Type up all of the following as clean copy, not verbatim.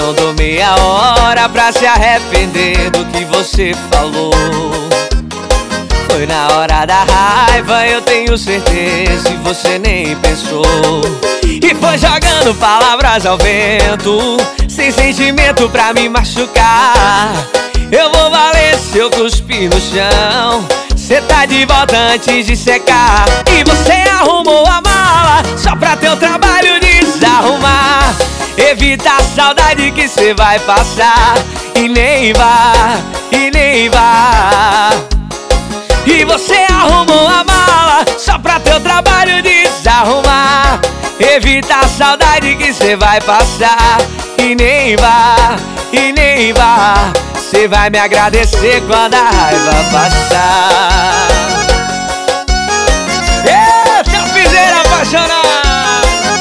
não dou meia hora pra se arrepender do que você falou. Foi na hora da raiva, eu tenho certeza, e você nem pensou. E foi jogando palavras ao vento, sem sentimento pra me machucar. Eu vou valer se eu cuspir no chão, cê tá de volta antes de secar. E você arrumou a mala só pra teu trabalho desarrumar. Evita a saudade que cê vai passar, e nem vá, e nem vá. E você arrumou a mala só pra teu trabalho desarrumar. Evita a saudade que cê vai passar, e nem vá, e nem vá. Cê vai me agradecer quando a raiva passar. Eita, piseira apaixonada!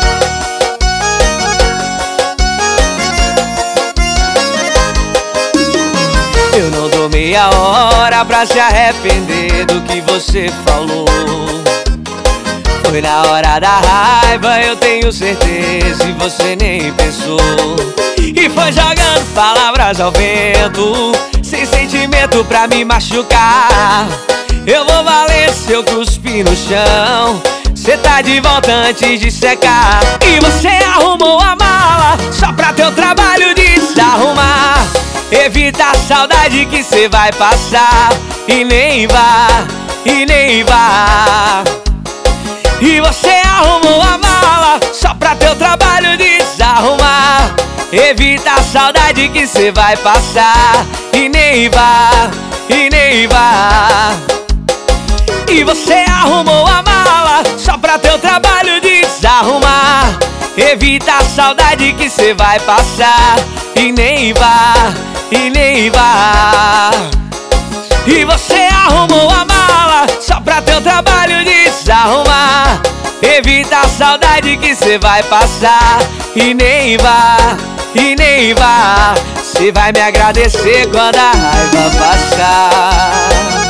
Eu não dou meia hora pra se arrepender do que você falou. Foi na hora da raiva, eu tenho certeza, e você nem pensou. E foi jogando palavras ao vento, sem sentimento pra me machucar. Eu vou valer se eu cuspir no chão, cê tá de volta antes de secar. E você arrumou a mala só pra teu trabalho desarrumar. Evita a saudade que cê vai passar, e nem vá, e nem vá. E você arrumou a mala só pra teu trabalho desarrumar. Evita a saudade que cê vai passar, e nem vá, e nem vá. E você arrumou a mala só pra teu trabalho desarrumar. Evita a saudade que cê vai passar, e nem vá, e nem vá. E você arrumou a mala só pra teu trabalho desarrumar. Evita a saudade que cê vai passar, e nem vá, e nem vá. Cê vai me agradecer quando a raiva passar.